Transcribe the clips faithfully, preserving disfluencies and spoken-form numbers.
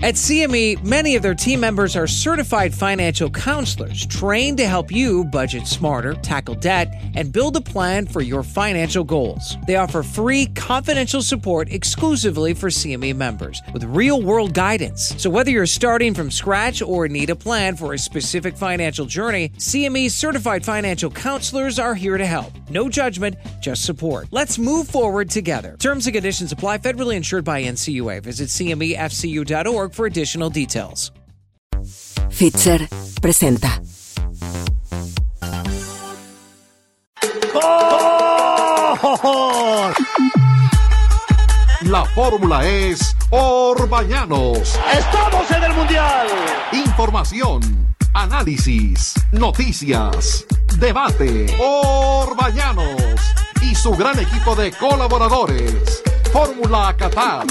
At C M E, many of their team members are certified financial counselors trained to help you budget smarter, tackle debt, and build a plan for your financial goals. They offer free, confidential support exclusively for C M E members with real-world guidance. So whether you're starting from scratch or need a plan for a specific financial journey, C M E's certified financial counselors are here to help. No judgment, just support. Let's move forward together. Terms and conditions apply. Federally insured by N C U A. Visit C M E F C U dot org for additional details. Fitzer presenta. ¡Gol! La fórmula es Orbañanos. ¡Estamos en el Mundial! Información, análisis, noticias, debate. Orbañanos y su gran equipo de colaboradores. Fórmula Qatar.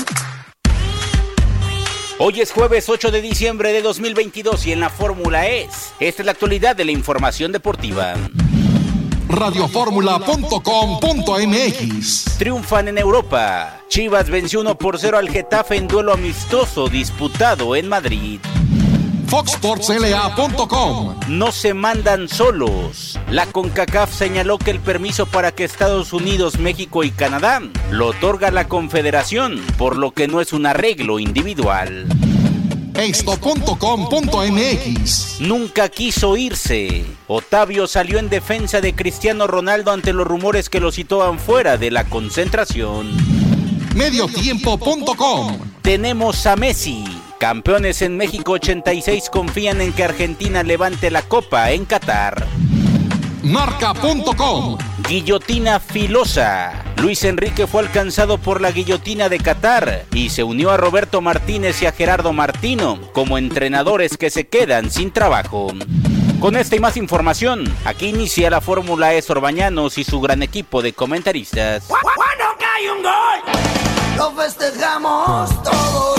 Hoy es jueves ocho de diciembre de dos mil veintidós y en la Fórmula es. Esta es la actualidad de la información deportiva. Radioformula punto com punto m x. Triunfan en Europa. Chivas venció uno por cero al Getafe en duelo amistoso disputado en Madrid. Fox Sports L A punto com. No se mandan solos. La CONCACAF señaló que el permiso para que Estados Unidos, México y Canadá lo otorga la Confederación, por lo que no es un arreglo individual. Esto punto com punto m x. Nunca quiso irse. Otavio salió en defensa de Cristiano Ronaldo ante los rumores que lo situaban fuera de la concentración. Mediotiempo punto com. Tenemos a Messi. Campeones en México ochenta y seis confían en que Argentina levante la copa en Qatar. Marca punto com. Guillotina filosa. Luis Enrique fue alcanzado por la guillotina de Qatar y se unió a Roberto Martínez y a Gerardo Martino como entrenadores que se quedan sin trabajo. Con esta y más información, aquí inicia la Fórmula E Orbañanos y su gran equipo de comentaristas. ¡Cuando cae un gol! Lo festejamos todos,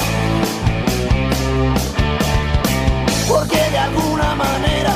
porque de alguna manera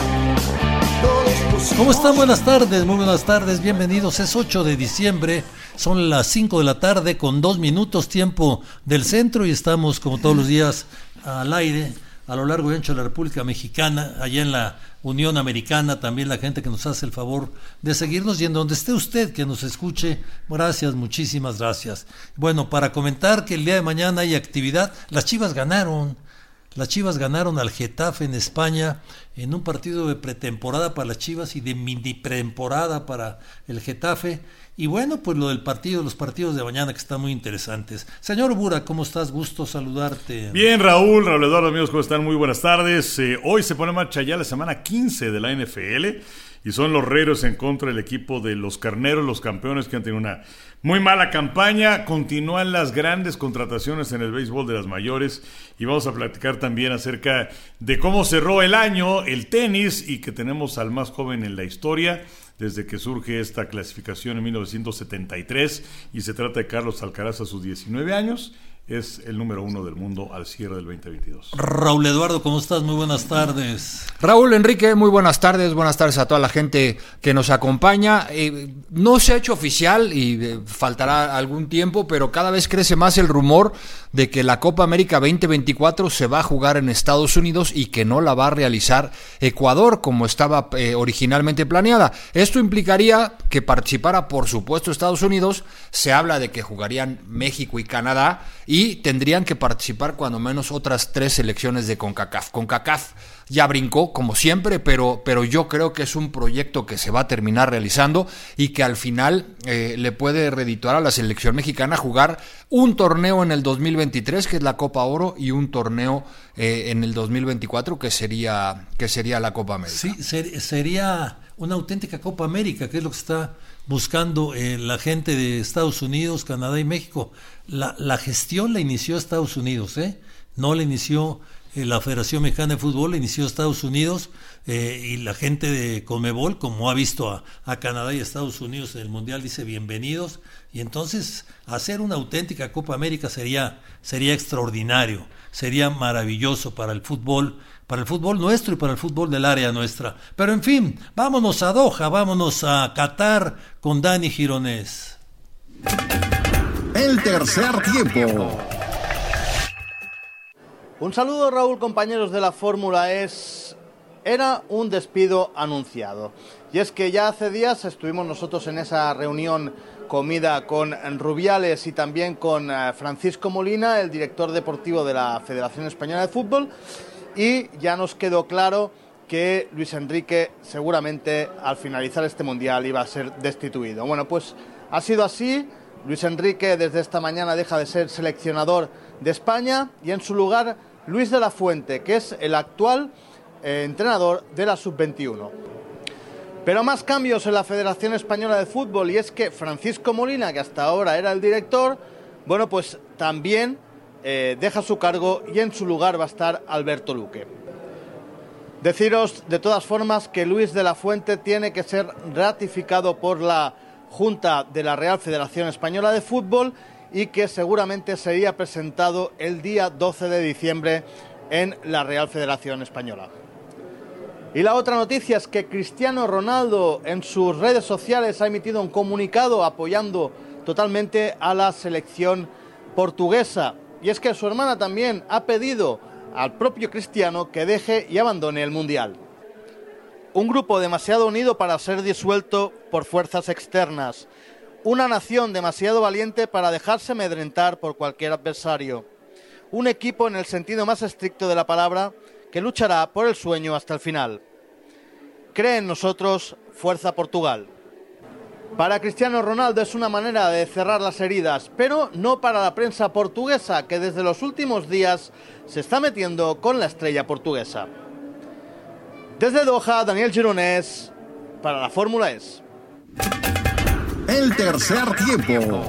todos pusimos... ¿Cómo están? Buenas tardes, muy buenas tardes, bienvenidos. Es ocho de diciembre, son las cinco de la tarde con dos minutos tiempo del centro y estamos como todos los días al aire a lo largo y ancho de la República Mexicana, allá en la Unión Americana, también la gente que nos hace el favor de seguirnos y en donde esté usted que nos escuche, gracias, muchísimas gracias. Bueno, para comentar que el día de mañana hay actividad, las Chivas ganaron. Las Chivas ganaron al Getafe en España en un partido de pretemporada para las Chivas y de mini pretemporada para el Getafe. Y bueno, pues lo del partido, los partidos de mañana que están muy interesantes. Señor Bura, ¿cómo estás? Gusto saludarte. Bien, Raúl, Raúl Eduardo, amigos, ¿cómo están? Muy buenas tardes. Eh, hoy se pone en marcha ya la semana quince de la N F L y son los Reros en contra del equipo de los Carneros, los campeones que han tenido una muy mala campaña. Continúan las grandes contrataciones en el béisbol de las mayores y vamos a platicar también acerca de cómo cerró el año el tenis y que tenemos al más joven en la historia desde que surge esta clasificación en mil novecientos setenta y tres y se trata de Carlos Alcaraz a sus diecinueve años. Es el número uno del mundo al cierre del veinte veintidós. Raúl Eduardo, ¿cómo estás? Muy buenas tardes. Raúl, Enrique, muy buenas tardes. Buenas tardes a toda la gente que nos acompaña. Eh, no se ha hecho oficial y eh, faltará algún tiempo, pero cada vez crece más el rumor de que la Copa América veinte veinticuatro se va a jugar en Estados Unidos y que no la va a realizar Ecuador como estaba eh, originalmente planeada. Esto implicaría que participara, por supuesto, Estados Unidos. Se habla de que jugarían México y Canadá y tendrían que participar cuando menos otras tres selecciones de CONCACAF. CONCACAF ya brincó, como siempre, pero, pero yo creo que es un proyecto que se va a terminar realizando y que al final eh, le puede redituar a la selección mexicana jugar un torneo en el dos mil veintitrés, que es la Copa Oro, y un torneo eh, en el dos mil veinticuatro, que sería, que sería la Copa América. Sí, ser, sería una auténtica Copa América, que es lo que está buscando eh, la gente de Estados Unidos, Canadá y México. La, la gestión la inició Estados Unidos, ¿eh? No la inició eh, la Federación Mexicana de Fútbol, la inició Estados Unidos eh, y la gente de Conmebol, como ha visto a, a Canadá y Estados Unidos en el Mundial, dice bienvenidos. Y entonces hacer una auténtica Copa América sería, sería extraordinario, sería maravilloso para el fútbol, para el fútbol nuestro y para el fútbol del área nuestra. Pero en fin, vámonos a Doha, vámonos a Qatar con Dani Gironés. El tercer tiempo. Un saludo, Raúl, compañeros de la Fórmula E. Era un despido anunciado. Y es que ya hace días estuvimos nosotros en esa reunión comida con Rubiales y también con Francisco Molina, el director deportivo de la Federación Española de Fútbol, y ya nos quedó claro que Luis Enrique seguramente al finalizar este Mundial iba a ser destituido. Bueno, pues ha sido así. Luis Enrique desde esta mañana deja de ser seleccionador de España y en su lugar Luis de la Fuente, que es el actual eh, entrenador de la sub veintiuno. Pero más cambios en la Federación Española de Fútbol, y es que Francisco Molina, que hasta ahora era el director, bueno, pues también eh, deja su cargo y en su lugar va a estar Alberto Luque. Deciros de todas formas que Luis de la Fuente tiene que ser ratificado por la Junta de la Real Federación Española de Fútbol y que seguramente sería presentado el día doce de diciembre en la Real Federación Española. Y la otra noticia es que Cristiano Ronaldo en sus redes sociales ha emitido un comunicado apoyando totalmente a la selección portuguesa. Y es que su hermana también ha pedido al propio Cristiano que deje y abandone el Mundial. Un grupo demasiado unido para ser disuelto por fuerzas externas. Una nación demasiado valiente para dejarse amedrentar por cualquier adversario. Un equipo en el sentido más estricto de la palabra que luchará por el sueño hasta el final. Cree en nosotros, fuerza Portugal. Para Cristiano Ronaldo es una manera de cerrar las heridas, pero no para la prensa portuguesa, que desde los últimos días se está metiendo con la estrella portuguesa. Desde Doha, Daniel Gironès, para la Fórmula E. El tercer tiempo.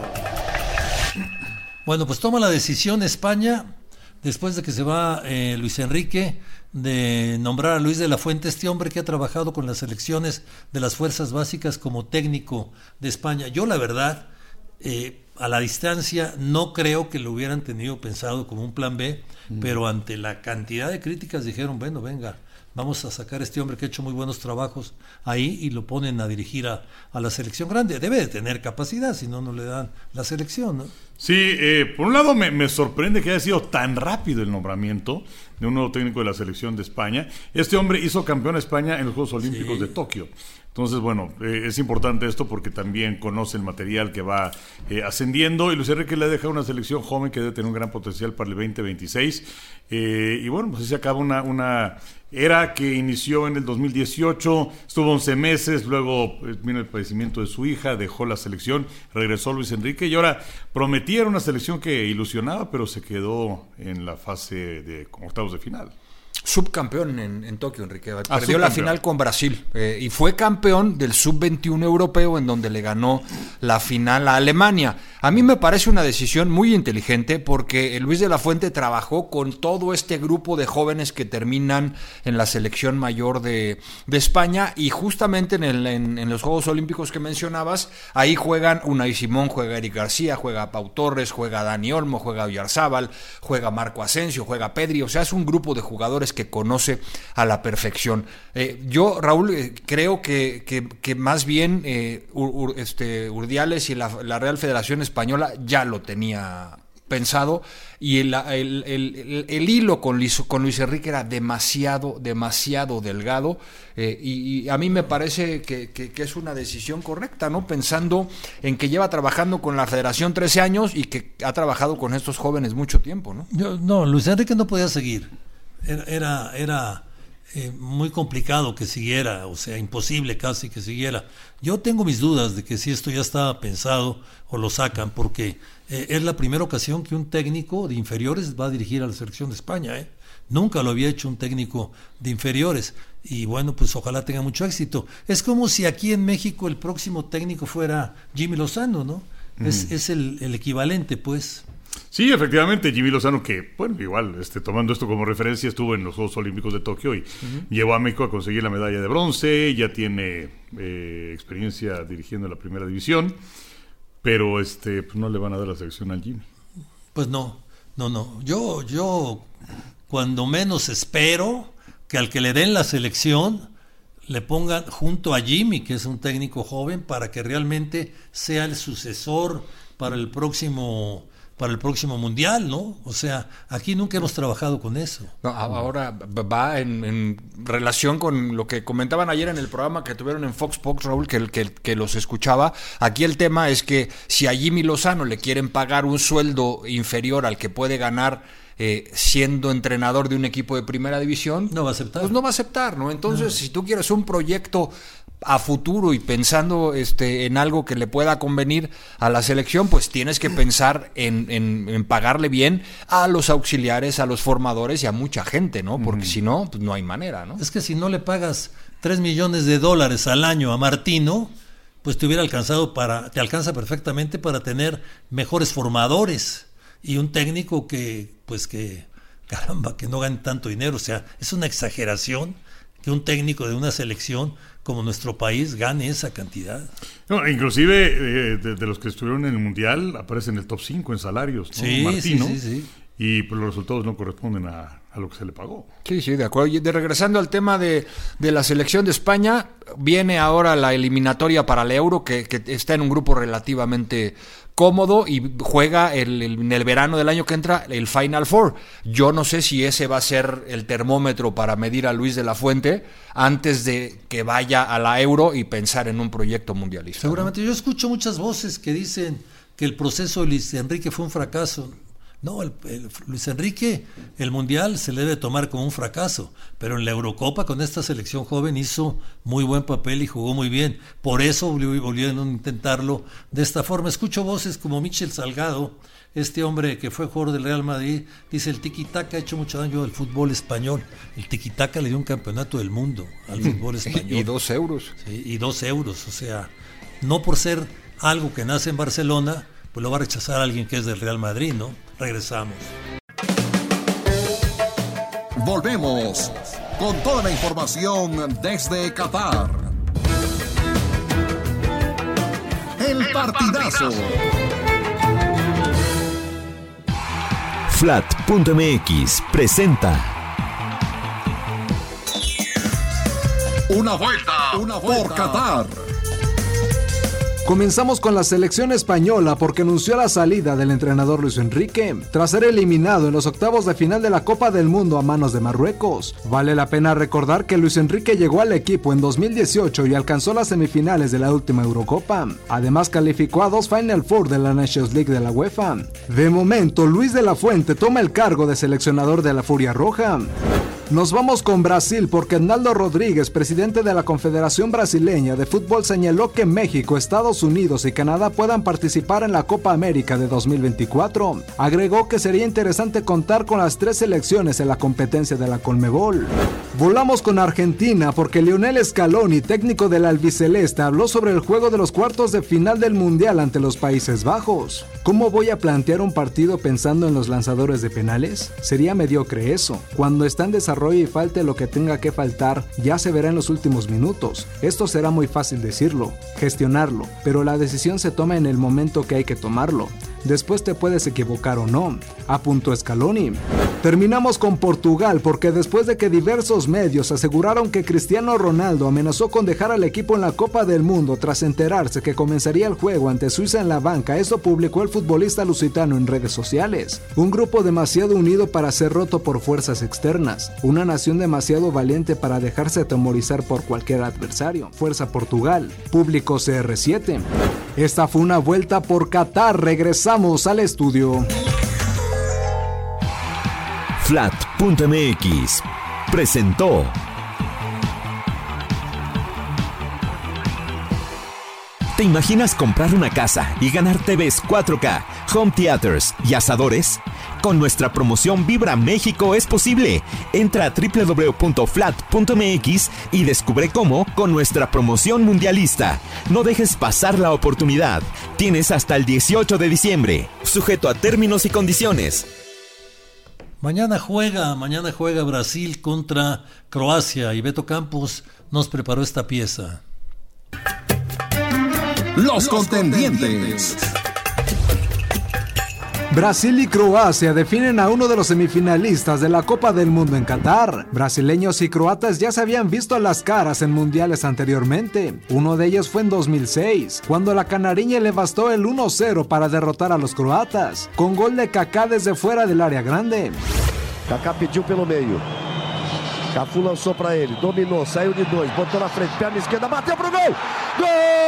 Bueno, pues toma la decisión España, después de que se va eh, Luis Enrique, de nombrar a Luis de la Fuente, este hombre que ha trabajado con las selecciones de las fuerzas básicas como técnico de España. Yo la verdad, eh, a la distancia, no creo que lo hubieran tenido pensado como un plan B, mm. pero ante la cantidad de críticas dijeron, bueno, venga, vamos a sacar a este hombre que ha hecho muy buenos trabajos ahí y lo ponen a dirigir a, a la selección grande. Debe de tener capacidad, si no, no le dan la selección, ¿no? Sí, eh, por un lado me, me sorprende que haya sido tan rápido el nombramiento de un nuevo técnico de la selección de España. Este hombre hizo campeón a España en los Juegos Olímpicos sí. de Tokio. Entonces, bueno, eh, es importante esto porque también conoce el material que va eh, ascendiendo, y Luis Enrique le deja una selección joven que debe tener un gran potencial para el veinte veintiséis. Eh, y bueno, pues así se acaba una, una era que inició en el dos mil dieciocho, estuvo once meses, luego eh, vino el padecimiento de su hija, dejó la selección, regresó Luis Enrique y ahora prometía una selección que ilusionaba, pero se quedó en la fase de octavos de final. Subcampeón en, en Tokio, Enrique. Ah, Perdió la final con Brasil eh, y fue campeón del sub veintiuno europeo, en donde le ganó la final a Alemania. A mí me parece una decisión muy inteligente porque Luis de la Fuente trabajó con todo este grupo de jóvenes que terminan en la selección mayor de, de España, y justamente en, el, en, en los Juegos Olímpicos que mencionabas, ahí juegan Unai Simón, juega Eric García, juega Pau Torres, juega Dani Olmo, juega Oyarzábal, juega Marco Asensio, juega Pedri. O sea, es un grupo de jugadores que conoce a la perfección. Eh, yo, Raúl, eh, creo que, que, que más bien eh, Ur, Ur, este, Urdiales y la, la Real Federación Española ya lo tenía pensado, y el, el, el, el, el hilo con Luis, con Luis Enrique era demasiado, demasiado delgado, eh, y, y a mí me parece que, que, que es una decisión correcta, ¿no? Pensando en que lleva trabajando con la Federación trece años y que ha trabajado con estos jóvenes mucho tiempo, ¿no? Yo, no, Luis Enrique no podía seguir. Era, era, era eh, muy complicado que siguiera, o sea, imposible casi que siguiera. Yo tengo mis dudas de que si esto ya estaba pensado o lo sacan, porque eh, es la primera ocasión que un técnico de inferiores va a dirigir a la selección de España, ¿eh? Nunca lo había hecho un técnico de inferiores, y bueno, pues ojalá tenga mucho éxito. Es como si aquí en México el próximo técnico fuera Jimmy Lozano, ¿no? Mm. Es, es el, el equivalente, pues. Sí, efectivamente, Jimmy Lozano, que, bueno, igual, este, tomando esto como referencia, estuvo en los Juegos Olímpicos de Tokio y uh-huh. llevó a México a conseguir la medalla de bronce, ya tiene eh, experiencia dirigiendo la primera división, pero este, pues no le van a dar la selección al Jimmy. Pues no, no, no. Yo, yo, cuando menos espero que al que le den la selección le pongan junto a Jimmy, que es un técnico joven, para que realmente sea el sucesor para el próximo para el próximo mundial, ¿no? O sea, aquí nunca hemos trabajado con eso. No, ahora va en, en relación con lo que comentaban ayer en el programa que tuvieron en Fox Sports, Raúl, que, que, que los escuchaba. Aquí el tema es que si a Jimmy Lozano le quieren pagar un sueldo inferior al que puede ganar Eh, siendo entrenador de un equipo de primera división, no va a aceptar. Pues no va a aceptar, ¿no? Entonces, no. Si tú quieres un proyecto a futuro y pensando este, en algo que le pueda convenir a la selección, pues tienes que pensar en, en, en pagarle bien a los auxiliares, a los formadores y a mucha gente, ¿no? Porque mm. si no, pues no hay manera, ¿no? Es que si no le pagas tres millones de dólares al año a Martino, pues te hubiera alcanzado para, te alcanza perfectamente para tener mejores formadores. Y un técnico que, pues que, caramba, que no gane tanto dinero. O sea, es una exageración que un técnico de una selección como nuestro país gane esa cantidad. No, inclusive eh, de, de los que estuvieron en el Mundial aparece en el top cinco en salarios, ¿no? Sí, Martino, sí, sí, sí. Y pues, los resultados no corresponden a, a lo que se le pagó. Sí, sí, de acuerdo. Y de, regresando al tema de, de la selección de España, viene ahora la eliminatoria para el Euro, que, que está en un grupo relativamente cómodo y juega el, el, en el verano del año que entra el Final Four. Yo no sé si ese va a ser el termómetro para medir a Luis de la Fuente antes de que vaya a la Euro y pensar en un proyecto mundialista. Seguramente. ¿no? Yo escucho muchas voces que dicen que el proceso de Luis Enrique fue un fracaso. No, el, el, Luis Enrique, el Mundial se le debe tomar como un fracaso, pero en la Eurocopa con esta selección joven hizo muy buen papel y jugó muy bien. Por eso volvieron a intentarlo de esta forma. Escucho voces como Michel Salgado, este hombre que fue jugador del Real Madrid, dice el tiki-taka ha hecho mucho daño al fútbol español. El tiki-taka le dio un campeonato del mundo al fútbol español. Y dos euros. Sí, y dos euros, o sea, no por ser algo que nace en Barcelona, pues lo va a rechazar alguien que es del Real Madrid, ¿no? Regresamos. Volvemos con toda la información desde Qatar. El partidazo. Flat punto m x presenta Una vuelta, una vuelta por Qatar. Comenzamos con la selección española porque anunció la salida del entrenador Luis Enrique tras ser eliminado en los octavos de final de la Copa del Mundo a manos de Marruecos. Vale la pena recordar que Luis Enrique llegó al equipo en dos mil dieciocho y alcanzó las semifinales de la última Eurocopa. Además calificó a dos Final Four de la Nations League de la UEFA. De momento, Luis de la Fuente toma el cargo de seleccionador de la Furia Roja. Nos vamos con Brasil porque Arnaldo Rodríguez, presidente de la Confederación Brasileña de Fútbol, señaló que México, Estados Unidos y Canadá puedan participar en la Copa América de dos mil veinticuatro. Agregó que sería interesante contar con las tres selecciones en la competencia de la Conmebol. Volamos con Argentina porque Lionel Scaloni, técnico del albiceleste, habló sobre el juego de los cuartos de final del Mundial ante los Países Bajos. ¿Cómo voy a plantear un partido pensando en los lanzadores de penales? Sería mediocre eso. Cuando está en desarrollo y falte lo que tenga que faltar, ya se verá en los últimos minutos. Esto será muy fácil decirlo, gestionarlo, pero la decisión se toma en el momento que hay que tomarlo. Después te puedes equivocar o no, apuntó Scaloni. Terminamos con Portugal porque después de que diversos medios aseguraron que Cristiano Ronaldo amenazó con dejar al equipo en la Copa del Mundo tras enterarse que comenzaría el juego ante Suiza en la banca, esto publicó el futbolista lusitano en redes sociales. Un grupo demasiado unido para ser roto por fuerzas externas, una nación demasiado valiente para dejarse atemorizar por cualquier adversario. Fuerza Portugal, publicó C R siete. Esta fue una vuelta por Qatar, regresamos al estudio. Flat punto m x presentó ¿Te imaginas comprar una casa y ganar T Vs cuatro K, home theaters y asadores? Con nuestra promoción Vibra México es posible. Entra a doble u doble u doble u punto flat punto m x y descubre cómo con nuestra promoción mundialista. No dejes pasar la oportunidad. Tienes hasta el dieciocho de diciembre. Sujeto a términos y condiciones. Mañana juega, mañana juega Brasil contra Croacia y Beto Campos nos preparó esta pieza. Los contendientes. Brasil y Croacia definen a uno de los semifinalistas de la Copa del Mundo en Qatar. Brasileños y croatas ya se habían visto a las caras en mundiales anteriormente. Uno de ellos fue en dos mil seis, cuando la canariña le bastó el uno cero para derrotar a los croatas, con gol de Kaká desde fuera del área grande. Kaká pediu pelo meio. Cafu lançou para ele, dominou, saiu de dois, botou na frente, perna esquerda, bateu pro gol! Gol!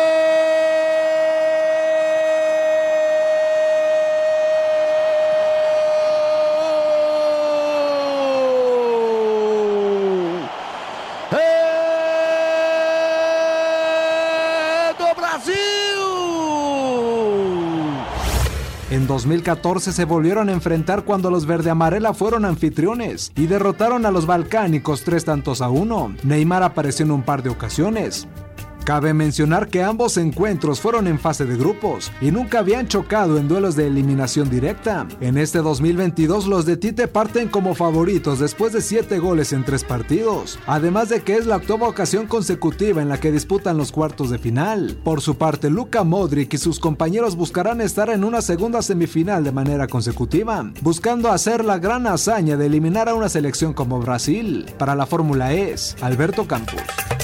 En dos mil catorce se volvieron a enfrentar cuando los verde amarela fueron anfitriones y derrotaron a los balcánicos tres tantos a uno. Neymar apareció en un par de ocasiones. Cabe mencionar que ambos encuentros fueron en fase de grupos y nunca habían chocado en duelos de eliminación directa. En este dos mil veintidós los de Tite parten como favoritos después de siete goles en tres partidos, además de que es la octava ocasión consecutiva en la que disputan los cuartos de final. Por su parte, Luka Modric y sus compañeros buscarán estar en una segunda semifinal de manera consecutiva, buscando hacer la gran hazaña de eliminar a una selección como Brasil. Para la Fórmula E, Alberto Campos.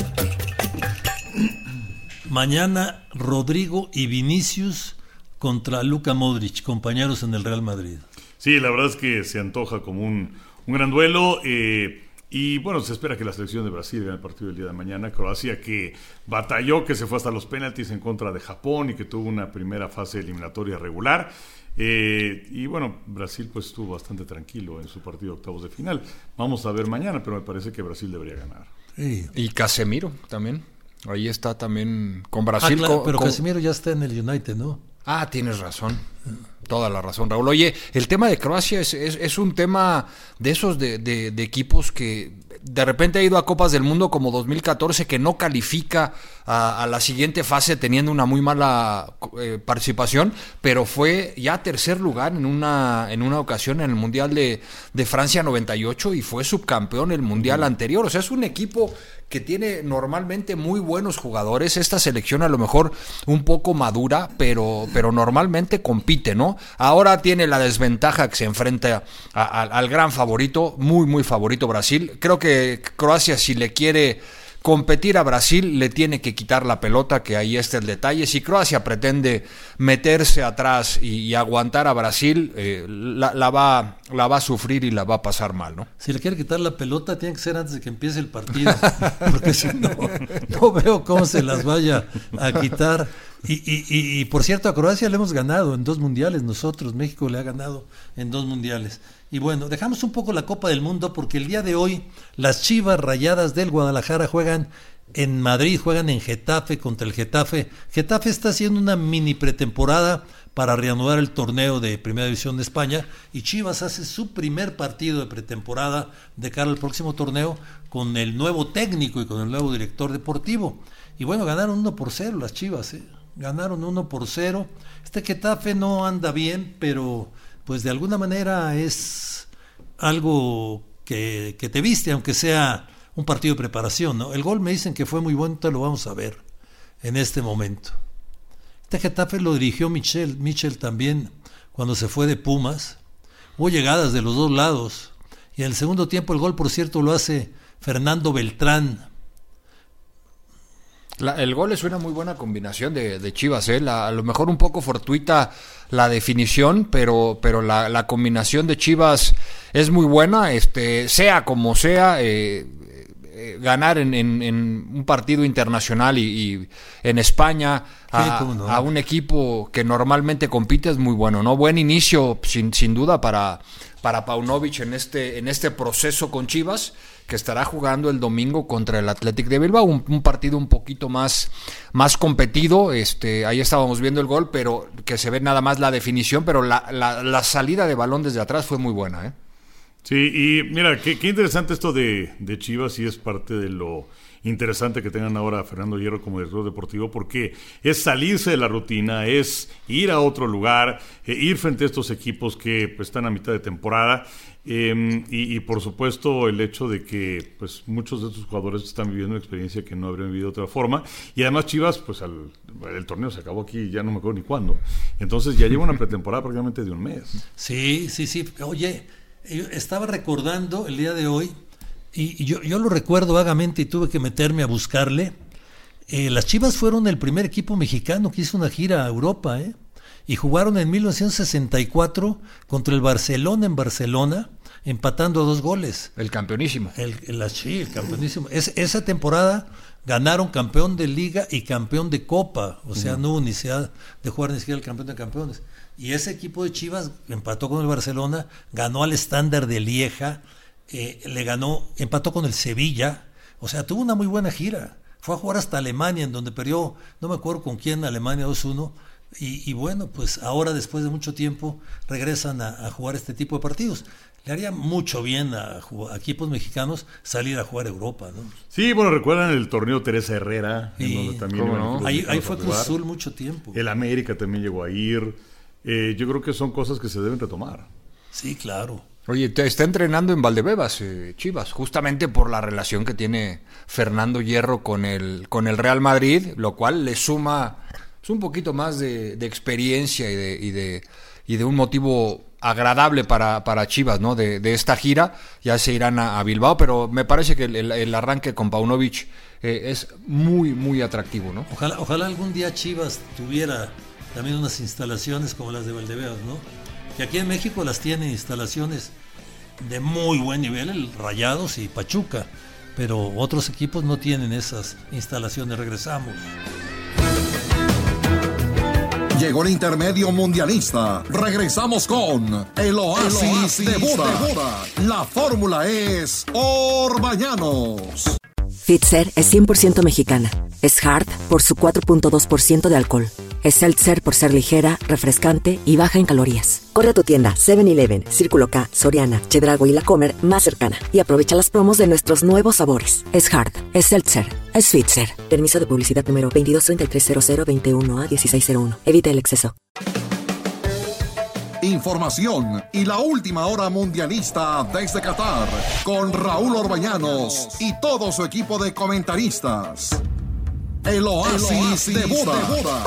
Mañana Rodrigo y Vinicius contra Luka Modric, compañeros en el Real Madrid. Sí, la verdad es que se antoja como un, un gran duelo. Eh, y bueno, se espera que la selección de Brasil gane el partido del día de mañana. Croacia, que batalló, que se fue hasta los penaltis en contra de Japón y que tuvo una primera fase eliminatoria regular. Eh, y bueno, Brasil pues estuvo bastante tranquilo en su partido de octavos de final. Vamos a ver mañana, pero me parece que Brasil debería ganar. Sí. Y Casemiro también. Ahí está también con Brasil. Ah, claro, con, pero con... Casemiro ya está en el United, ¿no? Ah, tienes razón. Toda la razón, Raúl. Oye, el tema de Croacia es, es, es un tema de esos de, de, de equipos que de repente ha ido a Copas del Mundo como dos mil catorce, que no califica a, a la siguiente fase teniendo una muy mala eh, participación, pero fue ya tercer lugar en una, en una ocasión en el Mundial de, de Francia noventa y ocho y fue subcampeón el Mundial anterior. O sea, es un equipo que tiene normalmente muy buenos jugadores. Esta selección a lo mejor un poco madura, pero, pero normalmente compite, ¿no? Ahora tiene la desventaja que se enfrenta a, a, al gran favorito, muy, muy favorito Brasil. Creo que Croacia, si le quiere competir a Brasil, le tiene que quitar la pelota, que ahí está el detalle. Si Croacia pretende meterse atrás y, y aguantar a Brasil, eh, la, la, va, la va a sufrir y la va a pasar mal, ¿no? Si le quiere quitar la pelota, tiene que ser antes de que empiece el partido, porque si no, no veo cómo se las vaya a quitar. Y, y, y, y por cierto, a Croacia le hemos ganado en dos mundiales nosotros, México le ha ganado en dos mundiales. Y bueno, dejamos un poco la Copa del Mundo porque el día de hoy las Chivas Rayadas del Guadalajara juegan en Madrid, juegan en Getafe contra el Getafe. Getafe está haciendo una mini pretemporada para reanudar el torneo de Primera División de España y Chivas hace su primer partido de pretemporada de cara al próximo torneo con el nuevo técnico y con el nuevo director deportivo. Y bueno, ganaron uno por cero las Chivas, ¿eh? Ganaron uno por cero. Este Getafe no anda bien, pero pues de alguna manera es algo que, que te viste, aunque sea un partido de preparación, ¿no? El gol me dicen que fue muy bueno, entonces lo vamos a ver en este momento. Este Getafe lo dirigió Michel, Michel también cuando se fue de Pumas. Hubo llegadas de los dos lados. Y en el segundo tiempo el gol, por cierto, lo hace Fernando Beltrán. La, el gol es una muy buena combinación de, de Chivas, ¿eh? La, a lo mejor un poco fortuita la definición, pero, pero la, la combinación de Chivas es muy buena, este, sea como sea, eh, eh, ganar en, en, en un partido internacional y, y en España a, sí, no. a un equipo que normalmente compite es muy bueno, ¿no? Buen inicio, sin, sin duda, para, para Paunovic en este, en este proceso con Chivas, que estará jugando el domingo contra el Athletic de Bilbao, un, un partido un poquito más, más competido. Este, ahí estábamos viendo el gol, pero que se ve nada más la definición, pero la, la, la salida de balón desde atrás fue muy buena, ¿eh? Sí, y mira, qué, qué interesante esto de, de Chivas, y es parte de lo interesante que tengan ahora a Fernando Hierro como director deportivo, porque es salirse de la rutina, es ir a otro lugar, eh, ir frente a estos equipos que pues, están a mitad de temporada, eh, y, y por supuesto el hecho de que pues muchos de estos jugadores están viviendo una experiencia que no habrían vivido de otra forma, y además Chivas, pues al, el torneo se acabó aquí, ya no me acuerdo ni cuándo, entonces ya lleva una pretemporada prácticamente de un mes. Sí, sí, sí, oye, yo estaba recordando el día de hoy, y yo, yo lo recuerdo vagamente y tuve que meterme a buscarle. Eh, las Chivas fueron el primer equipo mexicano que hizo una gira a Europa, ¿eh? Y jugaron en mil novecientos sesenta y cuatro contra el Barcelona en Barcelona, empatando a dos goles. El campeonísimo. El, el, sí, el campeonísimo. Es, esa temporada ganaron campeón de Liga y campeón de Copa, o sea, uh-huh. no hubo necesidad de jugar ni siquiera el campeón de campeones. Y ese equipo de Chivas empató con el Barcelona, ganó al Estándar de Lieja, Eh, le ganó, empató con el Sevilla, o sea, tuvo una muy buena gira, fue a jugar hasta Alemania, en donde perdió, no me acuerdo con quién, Alemania dos uno, y, y bueno, pues ahora después de mucho tiempo regresan a, a jugar este tipo de partidos. Le haría mucho bien a, a equipos mexicanos salir a jugar a Europa, ¿no? Sí, bueno, recuerdan el torneo Teresa Herrera, sí, en donde también no? ahí, ahí fue Cruz Azul mucho tiempo. El América también llegó a ir. Eh, yo creo que son cosas que se deben retomar. Sí, claro. Oye, te está entrenando en Valdebebas, eh, Chivas, justamente por la relación que tiene Fernando Hierro con el, con el Real Madrid, lo cual le suma pues, un poquito más de, de experiencia y de, y, de, y de un motivo agradable para, para Chivas, ¿no? De, de esta gira. Ya se irán a, a Bilbao, pero me parece que el, el, el arranque con Paunovic eh, es muy, muy atractivo, ¿no? Ojalá, ojalá algún día Chivas tuviera también unas instalaciones como las de Valdebebas, ¿no? Que aquí en México las tiene instalaciones de muy buen nivel, el Rayados y Pachuca, pero otros equipos no tienen esas instalaciones. Regresamos. Llegó el intermedio mundialista. Regresamos con el Oasis, el oasis de, Buda. de Buda. La fórmula es Orbañanos. Fitzer es cien por ciento mexicana. Es hard por su cuatro punto dos por ciento de alcohol. Es seltzer por ser ligera, refrescante y baja en calorías. Corre a tu tienda seven eleven, Círculo K, Soriana, Chedraui y La Comer más cercana y aprovecha las promos de nuestros nuevos sabores. Es hard, es seltzer, es Fitzer. Permiso de publicidad número veintidós treinta y tres cero cero veintiuno a dieciséis cero uno. Evita el exceso. Información y la última hora mundialista desde Qatar con Raúl Orbañanos y todo su equipo de comentaristas. El Oasis, el oasis de Buda. De Buda.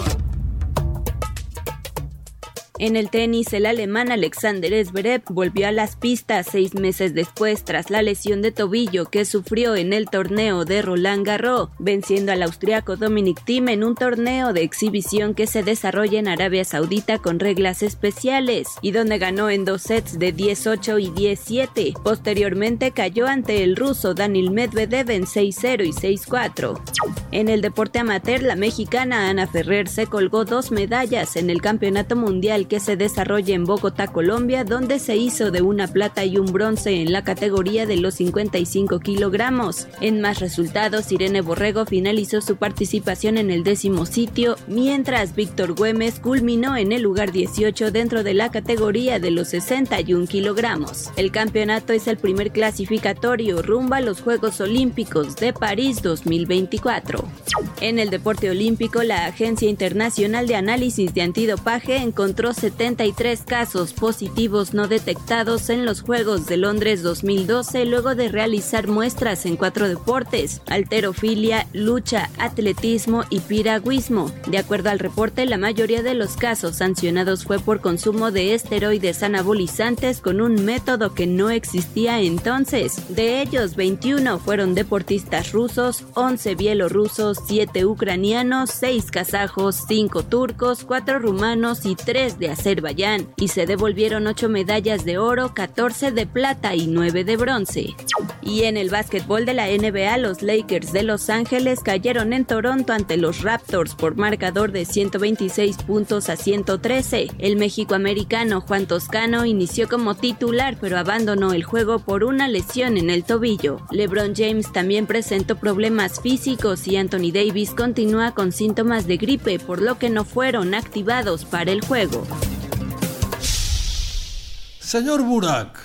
En el tenis, el alemán Alexander Zverev volvió a las pistas seis meses después tras la lesión de tobillo que sufrió en el torneo de Roland Garros, venciendo al austriaco Dominic Thiem en un torneo de exhibición que se desarrolla en Arabia Saudita con reglas especiales, y donde ganó en dos sets de diez ocho y diez siete. Posteriormente cayó ante el ruso Daniil Medvedev en seis cero y seis cuatro. En el deporte amateur, la mexicana Ana Ferrer se colgó dos medallas en el Campeonato Mundial que se desarrolla en Bogotá, Colombia, donde se hizo de una plata y un bronce en la categoría de los cincuenta y cinco kilogramos. En más resultados, Irene Borrego finalizó su participación en el décimo sitio, mientras Víctor Güemes culminó en el lugar dieciocho dentro de la categoría de los sesenta y un kilogramos. El campeonato es el primer clasificatorio rumbo a los Juegos Olímpicos de París dos mil veinticuatro. En el deporte olímpico, la Agencia Internacional de Análisis de Antidopaje encontró setenta y tres casos positivos no detectados en los Juegos de Londres dos mil doce luego de realizar muestras en cuatro deportes: halterofilia, lucha, atletismo y piragüismo. De acuerdo al reporte, la mayoría de los casos sancionados fue por consumo de esteroides anabolizantes con un método que no existía entonces. De ellos, veintiuno fueron deportistas rusos, once bielorrusos, siete ucranianos, seis kazajos, cinco turcos, cuatro rumanos y tres de Azerbaiyán, y se devolvieron ocho medallas de oro, catorce de plata y nueve de bronce. Y en el básquetbol de la N B A, los Lakers de Los Ángeles cayeron en Toronto ante los Raptors por marcador de ciento veintiséis puntos a ciento trece. El mexicoamericano Juan Toscano inició como titular, pero abandonó el juego por una lesión en el tobillo. LeBron James también presentó problemas físicos y Anthony Davis continúa con síntomas de gripe, por lo que no fueron activados para el juego. Señor Burak.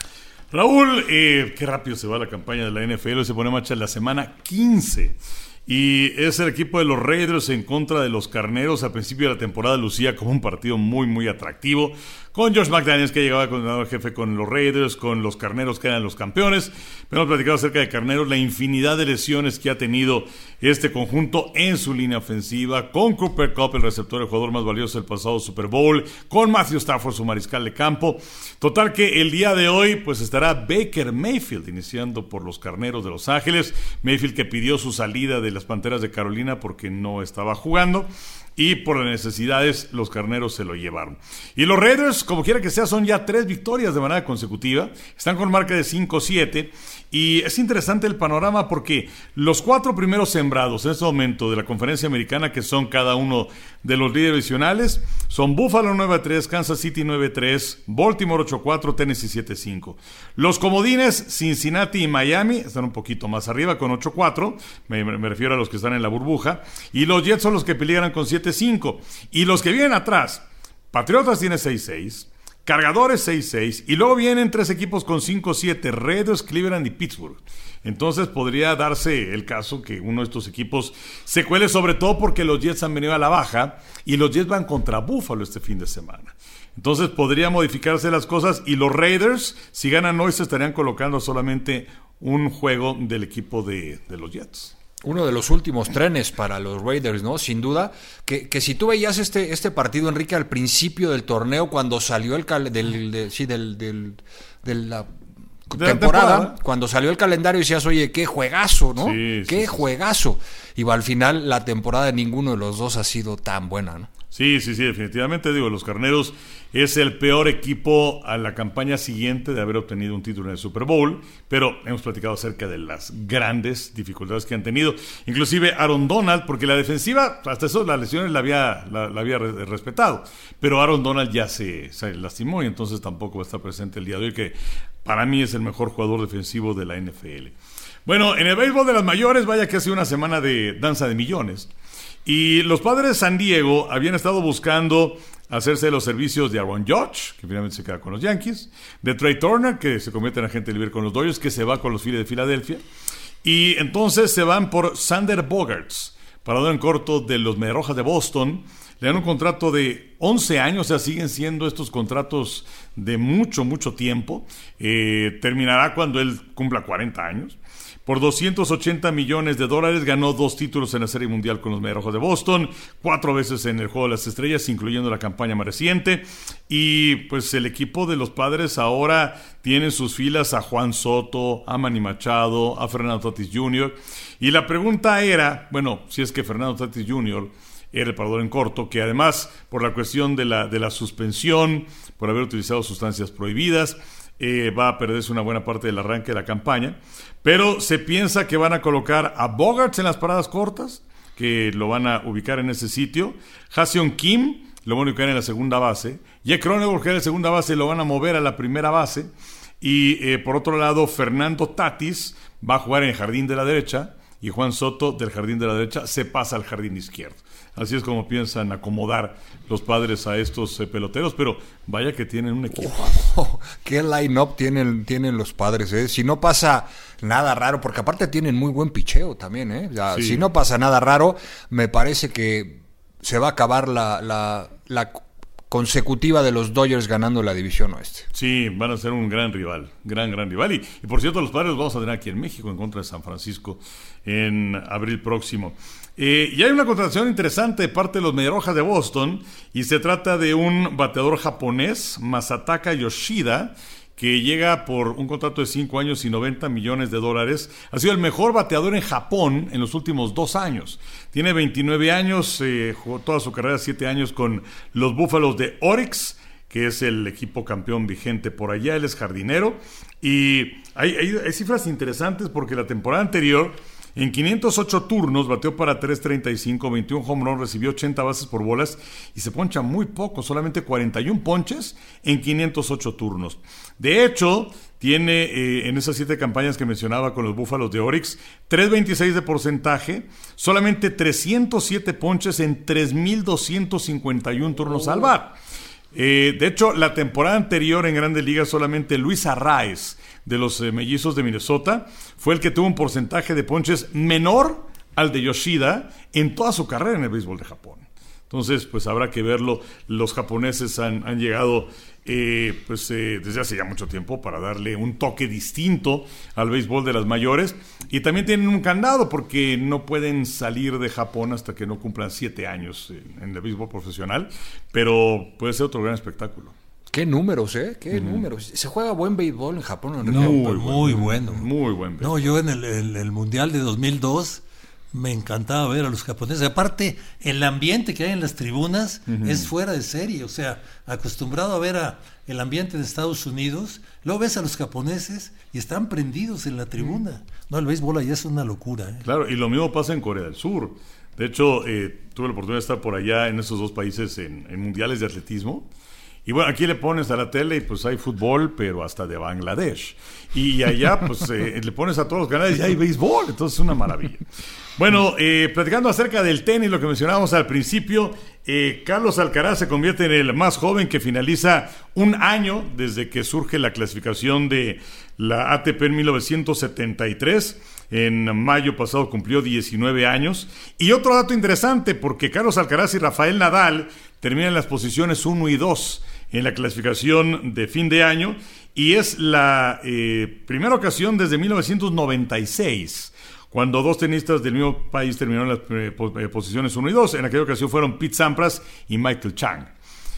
Raúl, eh, qué rápido se va la campaña de la N F L. Se pone en marcha la semana quince. Y es el equipo de los Raiders en contra de los Carneros. Al principio de la temporada lucía como un partido muy, muy atractivo. Con Josh McDaniels, que llegaba como entrenador jefe con los Raiders, con los Carneros, que eran los campeones. Pero hemos platicado acerca de Carneros, la infinidad de lesiones que ha tenido este conjunto en su línea ofensiva. Con Cooper Kupp, el receptor, el jugador más valioso del pasado Super Bowl. Con Matthew Stafford, su mariscal de campo. Total que el día de hoy pues estará Baker Mayfield iniciando por los Carneros de Los Ángeles. Mayfield, que pidió su salida de las Panteras de Carolina porque no estaba jugando. Y por las necesidades, los Carneros se lo llevaron. Y los Raiders, como quiera que sea, son ya tres victorias de manera consecutiva. Están con marca de cinco siete. Y es interesante el panorama porque los cuatro primeros sembrados en este momento de la conferencia americana, que son cada uno de los líderes divisionales, son Buffalo nueve tres, Kansas City nueve tres, Baltimore ocho cuatro, Tennessee siete cinco. Los comodines, Cincinnati y Miami, están un poquito más arriba con ocho cuatro. Me, me refiero a los que están en la burbuja. Y los Jets son los que peligran con siete cinco. Y los que vienen atrás, Patriotas tiene seis seis, Cargadores seis seis, y luego vienen tres equipos con cinco siete, Raiders, Cleveland y Pittsburgh. Entonces podría darse el caso que uno de estos equipos se cuele, sobre todo porque los Jets han venido a la baja y los Jets van contra Buffalo este fin de semana. Entonces podría modificarse las cosas y los Raiders, si ganan hoy, se estarían colocando solamente un juego del equipo de, de los Jets. Uno de los últimos trenes para los Raiders, ¿no? Sin duda, que, que si tú veías este, este partido, Enrique, al principio del torneo, cuando salió el cal, del, de, sí, del, del, de la de temporada, la temporada, cuando salió el calendario decías, oye, qué juegazo, ¿no? Sí, qué sí, juegazo. Sí. Y al final la temporada de ninguno de los dos ha sido tan buena, ¿no? Sí, sí, sí, definitivamente. Digo, los Carneros es el peor equipo a la campaña siguiente de haber obtenido un título en el Super Bowl, pero hemos platicado acerca de las grandes dificultades que han tenido, inclusive Aaron Donald, porque la defensiva, hasta eso las lesiones la había, la, la había respetado, pero Aaron Donald ya se, se lastimó y entonces tampoco va a estar presente el día de hoy, que para mí es el mejor jugador defensivo de la N F L. Bueno, en el béisbol de las mayores, vaya que ha sido una semana de danza de millones. Y los Padres de San Diego habían estado buscando hacerse de los servicios de Aaron Judge, que finalmente se queda con los Yankees, de Trey Turner, que se convierte en agente libre con los Dodgers, que se va con los Phillies de Filadelfia, y entonces se van por Xander Bogaerts, parador en corto de los Mediarrojas de Boston. Le dan un contrato de once años, o sea, siguen siendo estos contratos de mucho, mucho tiempo. Eh, terminará cuando él cumpla cuarenta años. Por doscientos ochenta millones de dólares, ganó dos títulos en la Serie Mundial con los Mediarrojas de Boston, cuatro veces en el Juego de las Estrellas, incluyendo la campaña más reciente. Y pues el equipo de los Padres ahora tiene en sus filas a Juan Soto, a Manny Machado, a Fernando Tatis junior Y la pregunta era, bueno, si es que Fernando Tatis junior era el parador en corto, que además, por la cuestión de la, de la suspensión, por haber utilizado sustancias prohibidas, Eh, va a perderse una buena parte del arranque de la campaña, pero se piensa que van a colocar a Bogaerts en las paradas cortas, que lo van a ubicar en ese sitio. Ha-Seong Kim lo van a ubicar en la segunda base, Jake Cronenworth, que era la segunda base, lo van a mover a la primera base, y eh, por otro lado Fernando Tatis va a jugar en el jardín de la derecha, y Juan Soto del jardín de la derecha se pasa al jardín izquierdo. Así es como piensan acomodar los Padres a estos eh, peloteros, pero vaya que tienen un equipo. Oh, qué line-up tienen, tienen los Padres, ¿eh? Si no pasa nada raro, porque aparte tienen muy buen picheo también, ¿eh? O sea, sí. Si no pasa nada raro, me parece que se va a acabar la, la, la consecutiva de los Dodgers ganando la división oeste. Sí, van a ser un gran rival, gran, gran rival. Y, y por cierto, los Padres los vamos a tener aquí en México en contra de San Francisco en abril próximo. Eh, y hay una contratación interesante de parte de los Mediarrojas de Boston, y se trata de un bateador japonés, Masataka Yoshida, que llega por un contrato de cinco años y noventa millones de dólares. Ha sido el mejor bateador en Japón en los últimos dos años. Tiene veintinueve años, eh, jugó toda su carrera, siete años con los Búfalos de Orix, que es el equipo campeón vigente por allá. Él es jardinero. Y hay, hay, hay cifras interesantes porque la temporada anterior, en quinientos ocho turnos, bateó para tres treinta y cinco, veintiún home run, recibió ochenta bases por bolas y se poncha muy poco, solamente cuarenta y uno ponches en quinientos ocho turnos. De hecho, tiene eh, en esas siete campañas que mencionaba con los Búfalos de Orix, tres veintiséis de porcentaje, solamente trescientos siete ponches en tres mil doscientos cincuenta y uno turnos oh. al bat. Eh, de hecho, la temporada anterior en Grandes Ligas solamente Luis Arraez, de los eh, Mellizos de Minnesota, fue el que tuvo un porcentaje de ponches menor al de Yoshida en toda su carrera en el béisbol de Japón. Entonces, pues habrá que verlo. Los japoneses han, han llegado eh, pues, eh, desde hace ya mucho tiempo para darle un toque distinto al béisbol de las mayores. Y también tienen un candado porque no pueden salir de Japón hasta que no cumplan siete años en, en el béisbol profesional. Pero puede ser otro gran espectáculo. Qué números, ¿eh? Qué mm. números. ¿Se juega buen béisbol en Japón? No, muy, muy bueno. Muy buen béisbol. No, yo en el, el, el Mundial de dos mil dos... me encantaba ver a los japoneses. Aparte, el ambiente que hay en las tribunas uh-huh. es fuera de serie. O sea, acostumbrado a ver a el ambiente de Estados Unidos, luego ves a los japoneses y están prendidos en la tribuna. Uh-huh. No, el béisbol allá es una locura. ¿eh? Claro, y lo mismo pasa en Corea del Sur. De hecho, eh, tuve la oportunidad de estar por allá en esos dos países en, en mundiales de atletismo. Y bueno, aquí le pones a la tele y pues hay fútbol, pero hasta de Bangladesh. Y allá pues eh, le pones a todos los canales y hay béisbol. Entonces es una maravilla. Bueno, eh, platicando acerca del tenis, lo que mencionábamos al principio, eh, Carlos Alcaraz se convierte en el más joven que finaliza un año desde que surge la clasificación de la A T P en mil novecientos setenta y tres. En mayo pasado cumplió diecinueve años. Y otro dato interesante, porque Carlos Alcaraz y Rafael Nadal terminan las posiciones uno y dos en la clasificación de fin de año, y es la eh, primera ocasión desde mil novecientos noventa y seis cuando dos tenistas del mismo país terminaron las eh, posiciones uno y dos. En aquella ocasión fueron Pete Sampras y Michael Chang.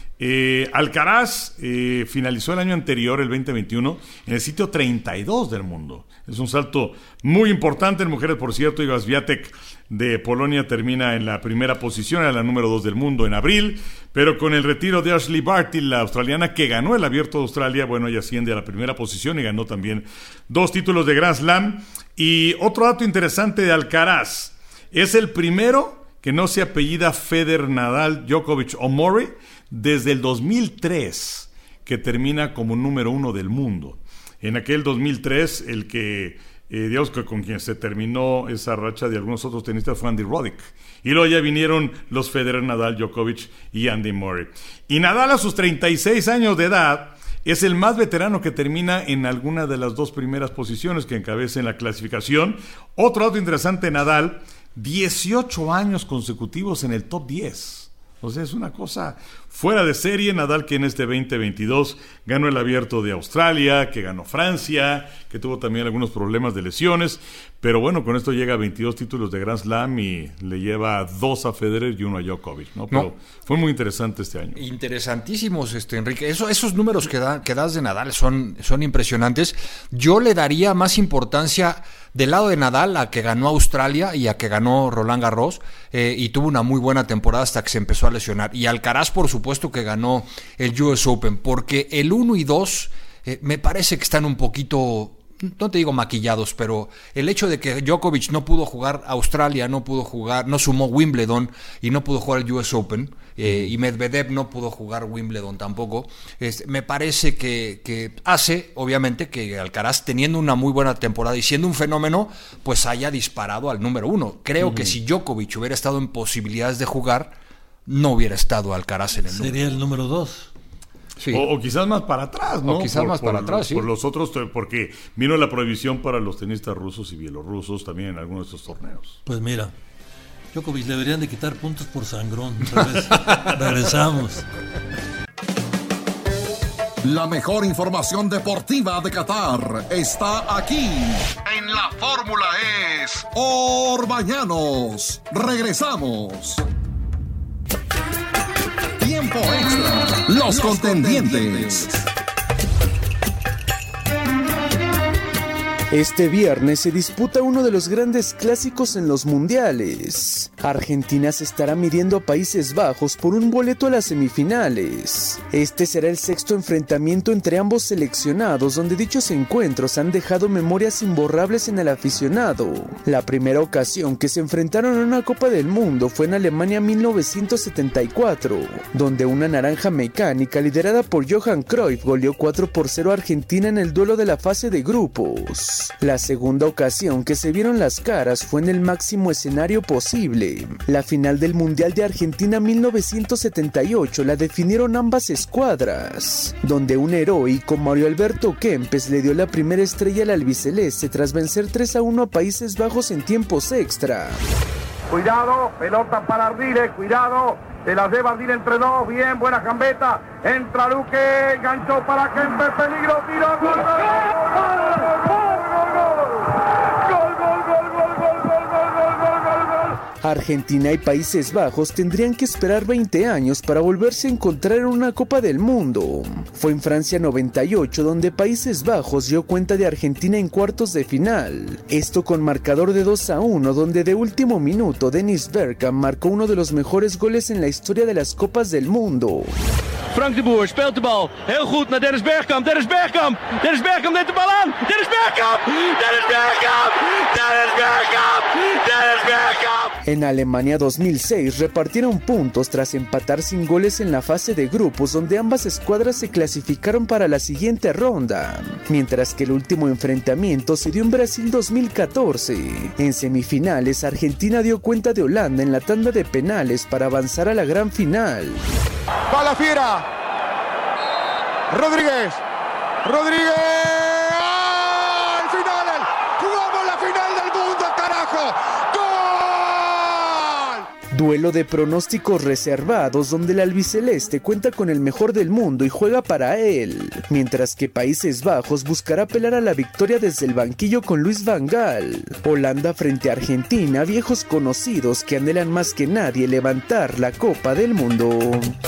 Eh, Alcaraz eh, finalizó el año anterior, el veinte veintiuno, en el sitio treinta y dos del mundo. Es un salto muy importante en mujeres, por cierto. Iga Swiatek de Polonia termina en la primera posición, era la número dos del mundo en abril, pero con el retiro de Ashley Barty, la australiana que ganó el Abierto de Australia, bueno, ella asciende a la primera posición y ganó también dos títulos de Grand Slam. Y otro dato interesante de Alcaraz, es el primero que no se apellida Federer, Nadal, Djokovic o Murray desde el dos mil tres, que termina como número uno del mundo. En aquel dos mil tres, el que, eh, digamos que con quien se terminó esa racha de algunos otros tenistas fue Andy Roddick. Y luego ya vinieron los Federer, Nadal, Djokovic y Andy Murray. Y Nadal, a sus treinta y seis años de edad, es el más veterano que termina en alguna de las dos primeras posiciones que encabecen la clasificación. Otro dato interesante, Nadal, dieciocho años consecutivos en el top diez. O sea, es una cosa fuera de serie. Nadal, que en este veinte veintidós ganó el Abierto de Australia, que ganó Francia, que tuvo también algunos problemas de lesiones, pero bueno, con esto llega a veintidós títulos de Grand Slam y le lleva dos a Federer y uno a Djokovic, ¿no? Pero no. Fue muy interesante este año. Interesantísimos, este Enrique. Eso, esos números que, da, que das de Nadal son, son impresionantes. Yo le daría más importancia del lado de Nadal a que ganó Australia y a que ganó Roland Garros, eh, y tuvo una muy buena temporada hasta que se empezó a lesionar. Y Alcaraz, por supuesto, que ganó el U S Open, porque el uno y dos eh, me parece que están un poquito, no te digo maquillados, pero el hecho de que Djokovic no pudo jugar Australia, no pudo jugar, no sumó Wimbledon y no pudo jugar el U S Open, eh, y Medvedev no pudo jugar Wimbledon tampoco, es, me parece que, que hace, obviamente, que Alcaraz, teniendo una muy buena temporada y siendo un fenómeno, pues haya disparado al número uno. Creo uh-huh. que si Djokovic hubiera estado en posibilidades de jugar, no hubiera estado Alcaraz en el número. Sería el número dos. Sí. O, o quizás más para atrás, ¿no? O quizás por, más por, para atrás, sí. Por los otros, porque vino la prohibición para los tenistas rusos y bielorrusos también en algunos de estos torneos. Pues mira, Djokovic le deberían de quitar puntos por sangrón. Regresamos. La mejor información deportiva de Qatar está aquí. En la Fórmula es Orbañanos. Regresamos. Tiempo extra. Los, Los contendientes. Este viernes se disputa uno de los grandes clásicos en los mundiales. Argentina se estará midiendo a Países Bajos por un boleto a las semifinales. Este será el sexto enfrentamiento entre ambos seleccionados, donde dichos encuentros han dejado memorias imborrables en el aficionado. La primera ocasión que se enfrentaron en una Copa del Mundo fue en Alemania mil novecientos setenta y cuatro, donde una naranja mecánica liderada por Johan Cruyff goleó cuatro por cero a Argentina en el duelo de la fase de grupos. Unidos. La segunda ocasión que se vieron las caras fue en el máximo escenario posible. La final del Mundial de Argentina mil novecientos setenta y ocho la definieron ambas escuadras, donde un heroico Mario Alberto Kempes le dio la primera estrella al albiceleste tras vencer tres a uno a Países Bajos en tiempos extra. Cuidado, pelota para Ardile, cuidado, se la lleva Ardile entre dos, bien, buena gambeta, entra Luque, enganchó para Kempes, peligro, tiro, gol, gol, gol, gol, gol, Argentina y Países Bajos tendrían que esperar veinte años para volverse a encontrar en una Copa del Mundo. Fue en Francia noventa y ocho donde Países Bajos dio cuenta de Argentina en cuartos de final. Esto con marcador de dos a uno, donde de último minuto Dennis Bergkamp marcó uno de los mejores goles en la historia de las Copas del Mundo. Frank de Boer speelt de bal. Heel goed naar Dennis Bergkamp. Dennis Bergkamp. Dennis Bergkamp neemt de bal aan. Dennis Bergkamp. Dennis Bergkamp. Dennis Bergkamp. Dennis Bergkamp. En Alemania dos mil seis repartieron puntos tras empatar sin goles en la fase de grupos, donde ambas escuadras se clasificaron para la siguiente ronda, mientras que el último enfrentamiento se dio en Brasil dos mil catorce. En semifinales, Argentina dio cuenta de Holanda en la tanda de penales para avanzar a la gran final. Va la fiera. Rodríguez. Rodríguez. ¡Ah! ¡El final! ¡Jugamos la final del mundo, carajo! ¡Gol! Duelo de pronósticos reservados donde el albiceleste cuenta con el mejor del mundo y juega para él, mientras que Países Bajos buscará apelar a la victoria desde el banquillo con Luis Van Gaal. Holanda frente a Argentina, viejos conocidos que anhelan más que nadie levantar la Copa del Mundo.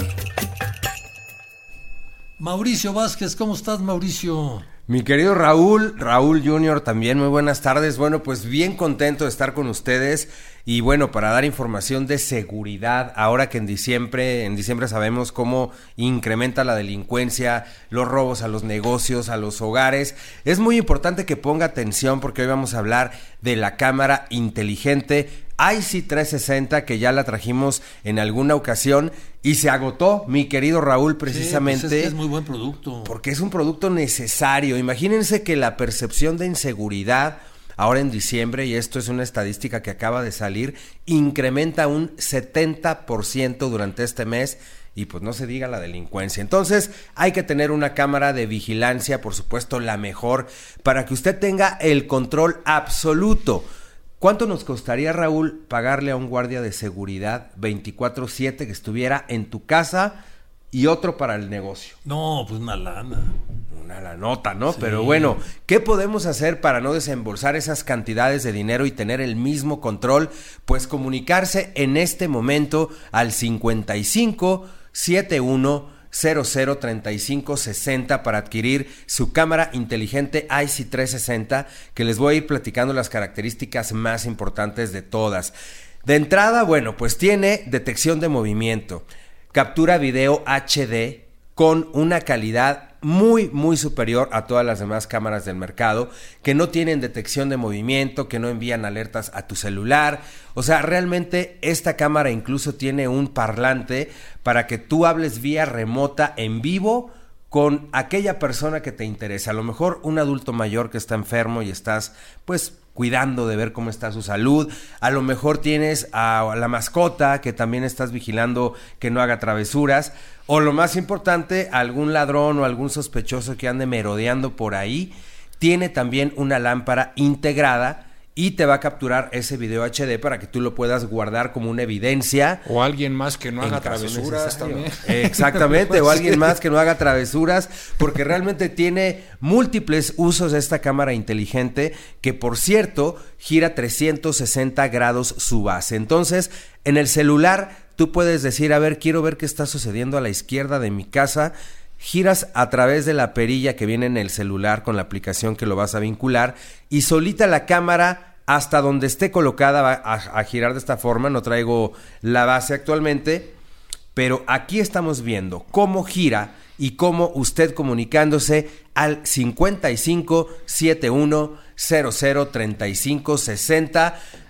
Mauricio Vázquez, ¿cómo estás, Mauricio? Mi querido Raúl, Raúl junior también, muy buenas tardes. Bueno, pues bien contento de estar con ustedes y bueno, para dar información de seguridad, ahora que en diciembre, en diciembre sabemos cómo incrementa la delincuencia, los robos a los negocios, a los hogares. Es muy importante que ponga atención porque hoy vamos a hablar de la cámara inteligente I C trescientos sesenta, que ya la trajimos en alguna ocasión y se agotó, mi querido Raúl, precisamente. Sí, pues es que es muy buen producto. Porque es un producto necesario. Imagínense que la percepción de inseguridad ahora en diciembre, y esto es una estadística que acaba de salir, incrementa un setenta por ciento durante este mes. Y pues no se diga la delincuencia. Entonces hay que tener una cámara de vigilancia, por supuesto la mejor, para que usted tenga el control absoluto. ¿Cuánto nos costaría, Raúl, pagarle a un guardia de seguridad veinticuatro siete que estuviera en tu casa y otro para el negocio? No, pues una lana. Una lanota, ¿no? Sí. Pero bueno, ¿qué podemos hacer para no desembolsar esas cantidades de dinero y tener el mismo control? Pues comunicarse en este momento al cincuenta y cinco setenta y uno cero cero treinta y cinco sesenta para adquirir su cámara inteligente I C trescientos sesenta, que les voy a ir platicando las características más importantes de todas. De entrada, bueno, pues tiene detección de movimiento, captura video H D con una calidad muy, muy superior a todas las demás cámaras del mercado, que no tienen detección de movimiento, que no envían alertas a tu celular. O sea, realmente esta cámara incluso tiene un parlante para que tú hables vía remota en vivo con aquella persona que te interesa. A lo mejor un adulto mayor que está enfermo y estás, pues, cuidando de ver cómo está su salud. A lo mejor tienes a la mascota que también estás vigilando que no haga travesuras. O lo más importante, algún ladrón o algún sospechoso que ande merodeando por ahí. Tiene también una lámpara integrada y te va a capturar ese video H D para que tú lo puedas guardar como una evidencia. O alguien más que no haga travesuras también. Exactamente, o alguien más que no haga travesuras, porque realmente tiene múltiples usos esta cámara inteligente, que por cierto gira trescientos sesenta grados su base. Entonces, en el celular tú puedes decir, a ver, quiero ver qué está sucediendo a la izquierda de mi casa. Giras a través de la perilla que viene en el celular con la aplicación que lo vas a vincular y solita la cámara hasta donde esté colocada va a, a girar de esta forma. No traigo la base actualmente, pero aquí estamos viendo cómo gira y cómo usted comunicándose al cincuenta y cinco setenta y uno cero cero treinta y cinco sesenta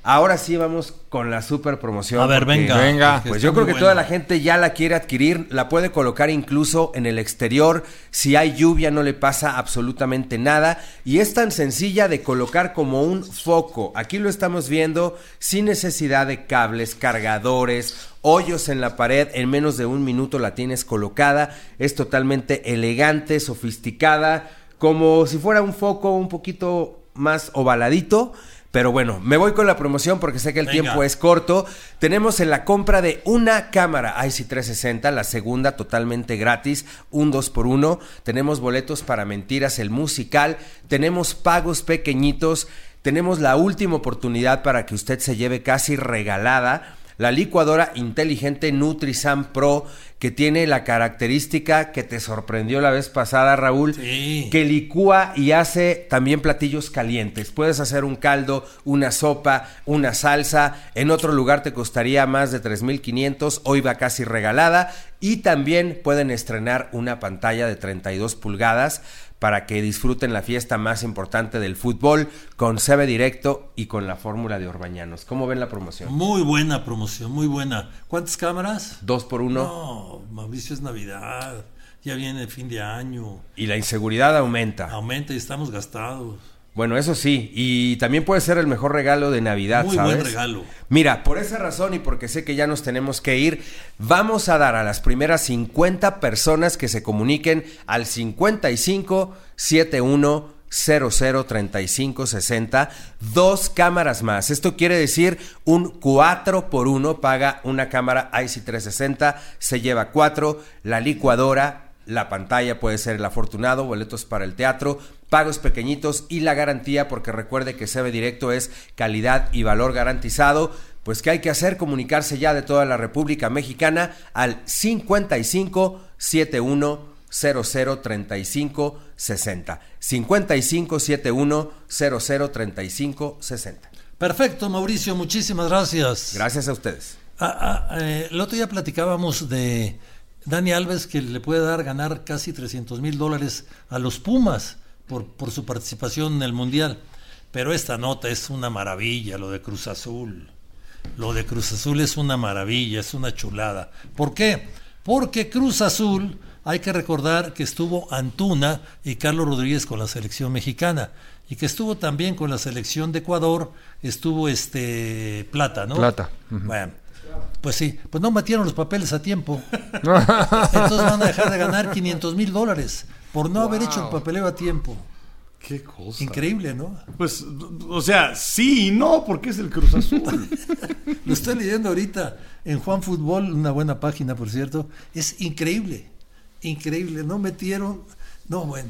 Ahora sí vamos con la super promoción. A ver, porque, venga. venga. Pues yo creo que buena. Toda la gente ya la quiere adquirir, la puede colocar incluso en el exterior. Si hay lluvia no le pasa absolutamente nada. Y es tan sencilla de colocar como un foco. Aquí lo estamos viendo sin necesidad de cables, cargadores, hoyos en la pared. En menos de un minuto la tienes colocada. Es totalmente elegante, sofisticada, como si fuera un foco un poquito más ovaladito. Pero bueno, me voy con la promoción porque sé que el Venga. tiempo es corto. Tenemos en la compra de una cámara I C trescientos sesenta, la segunda totalmente gratis, un dos por uno. Tenemos boletos para Mentiras, el musical. Tenemos pagos pequeñitos. Tenemos la última oportunidad para que usted se lleve casi regalada la licuadora inteligente Nutri-Sam Pro, que tiene la característica que te sorprendió la vez pasada, Raúl, sí. que licúa y hace también platillos calientes. Puedes hacer un caldo, una sopa, una salsa. En otro lugar te costaría más de tres mil quinientos, hoy va casi regalada. Y también pueden estrenar una pantalla de treinta y dos pulgadas para que disfruten la fiesta más importante del fútbol con C B Directo y con la fórmula de Orbañanos. ¿Cómo ven la promoción? Muy buena promoción, muy buena. ¿Cuántas cámaras? Dos por uno. No, Mauricio, es Navidad, ya viene el fin de año. Y la inseguridad aumenta. Aumenta y estamos gastados. Bueno, eso sí, y también puede ser el mejor regalo de Navidad, Muy ¿sabes? buen regalo. Mira, por esa razón y porque sé que ya nos tenemos que ir, vamos a dar a las primeras cincuenta personas que se comuniquen al cincuenta y cinco setenta y uno cero cero treinta y cinco sesenta dos cámaras más. Esto quiere decir un cuatro por uno, paga una cámara I C trescientos sesenta, se lleva cuatro, la licuadora, la pantalla, puede ser el afortunado, boletos para el teatro, pagos pequeñitos y la garantía, porque recuerde que C B Directo es calidad y valor garantizado. Pues ¿qué hay que hacer? Comunicarse ya de toda la República Mexicana al cincuenta y cinco setenta y uno cero cero treinta y cinco sesenta. cincuenta y cinco setenta y uno cero cero treinta y cinco sesenta. Perfecto, Mauricio, muchísimas gracias. Gracias a ustedes. Ah, ah, eh, el otro día platicábamos de Dani Alves, que le puede dar ganar casi trescientos mil dólares a los Pumas por, por su participación en el Mundial. Pero esta nota es una maravilla, lo de Cruz Azul. Lo de Cruz Azul es una maravilla, es una chulada. ¿Por qué? Porque Cruz Azul, hay que recordar que estuvo Antuna y Carlos Rodríguez con la selección mexicana, y que estuvo también con la selección de Ecuador, estuvo este Plata, ¿no? Plata. Uh-huh. Bueno, pues sí, pues no metieron los papeles a tiempo. Entonces van a dejar de ganar quinientos mil dólares por no wow. haber hecho el papeleo a tiempo. Qué cosa. Increíble, ¿no? Pues, o sea, sí y no, porque es el Cruz Azul. Lo estoy leyendo ahorita en Juan Fútbol, una buena página, por cierto. Es increíble, increíble. No metieron, no, bueno.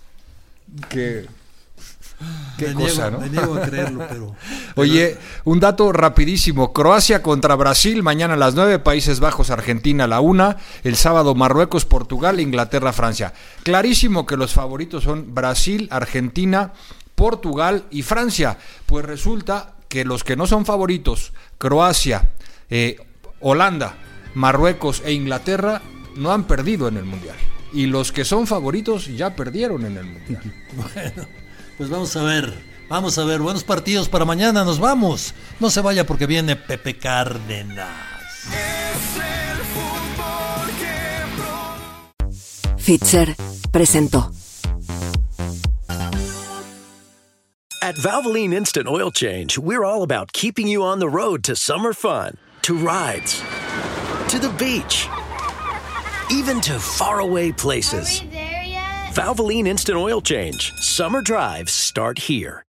Qué, qué me cosa, niego, ¿no? Me niego a creerlo, pero... Oye, un dato rapidísimo. Croacia contra Brasil, mañana a las nueve, Países Bajos, Argentina a la una, el sábado Marruecos, Portugal, Inglaterra, Francia. Clarísimo que los favoritos son Brasil, Argentina, Portugal y Francia. Pues resulta que los que no son favoritos, Croacia, eh, Holanda, Marruecos e Inglaterra, no han perdido en el Mundial. Y los que son favoritos ya perdieron en el Mundial. Bueno, pues vamos a ver, vamos a ver, buenos partidos para mañana, nos vamos. No se vaya porque viene Pepe Cárdenas. Fitzer presentó. At Valvoline Instant Oil Change, we're all about keeping you on the road to summer fun, to rides, to the beach, even to faraway places. Valvoline Instant Oil Change. Summer drives start here.